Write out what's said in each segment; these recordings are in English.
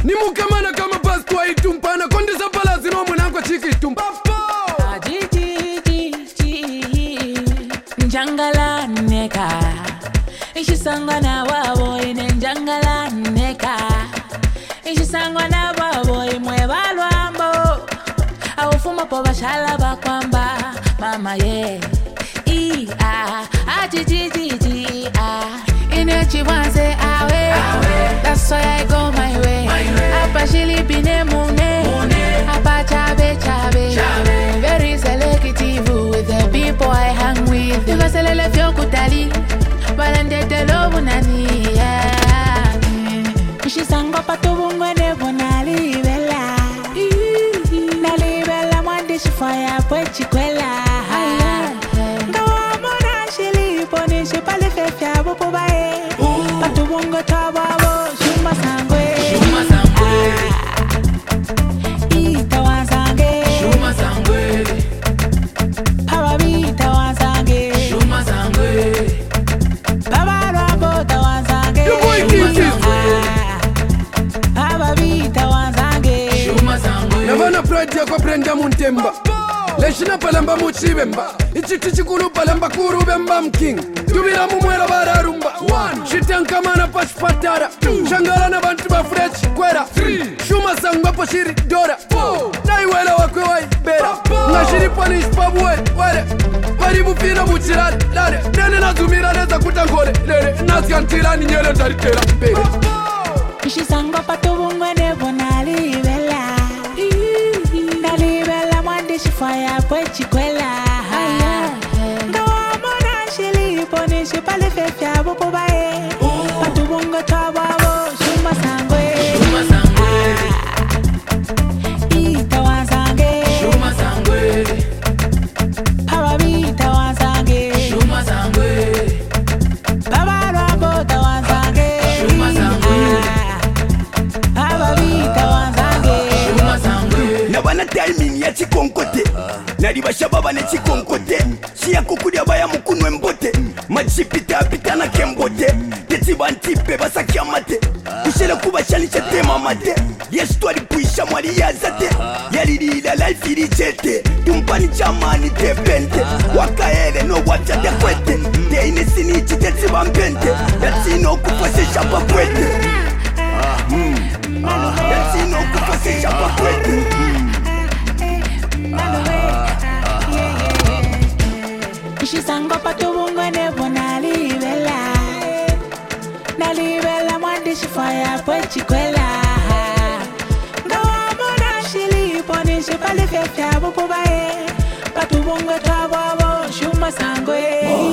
Ni mukamana kama basi wa itumpana kondisa palazi no mwanangu chiki itumpa Njangala neka Ishisangwa na wabo ine njangala neka Ishisangwa na wabo imwe balwambo Awufuma po bashala bakwamba Mama ye Ine chiwanze awe That's why I go my way Apa shili bine mune Apa chabe Very selective with the people I hang with Because I left your kutali Balande te lobu nani Ishisango pato bungwene bonali bella Nali bella mwande shifaya pwechi kwela Ngawa mona shili poni shipale fefya bopo bae Pato bungo tababo shuma sangwe Ita wansange Shuma sangwe Hababita wansange Shuma sangwe Baba Rambo ta wansange Hababita wansange Shuma sangwe Navana pride ya kwa prenda muntemba Leshina palamba muchibemba Ichiti chikulu palamba kurubemba mking Tubira mumwera bararumba 1 Shitankamana pashpatara 2 Shangala na bantu ba fresh kwera 3 Shuma sangwa po shiri dora 4 Naiwela wakwe waibera Ngashiri panish pabuwe wale Paribu pina muchirari lare Nene nazumira neza kutangore lere Naskantila ni nyele taritela mbele Ishisangwa pato bungwene bonali bella Nali bella mwande shifaya pwechi kwela Ngawa mona shili poni shipale fefya bopo bae Pato bungo tababo shuma sangwe Shuma sangwe Ita wansange Shuma sangwe Hababita wansange Shuma sangwe Baba Rambo ta wansange Shuma sangwe Hababita wansange Shuma sangwe Nabana timing ya chikonkote Nari bashababa ne chikonkote Shia kukudia baya mukunwe mbote Machipita pita na kembote Teti bantipe basakia mate Kushele kuba shani chatema mate Yesu tuwali puisha mwali yazate Yalilila life ilichete Tumpani chamani tepente Wakaele no wacha dekwete Teine sinichi teti bambente Yatino kufasesha pakwete Yatino kufasesha pakwete Ishisango pato bungwene bonali bella Nali bella mwande shifaya pwechi kwela Ngawa mona shili poni shipale fefya bopo bae Pato bungwe tababo shuma sangwe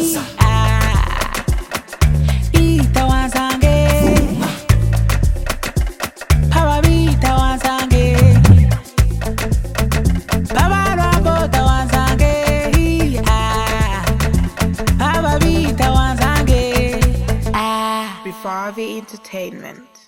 Ita wansange Hababita wansange Baba Rambo ta wansange Hababita wansange Before the entertainment.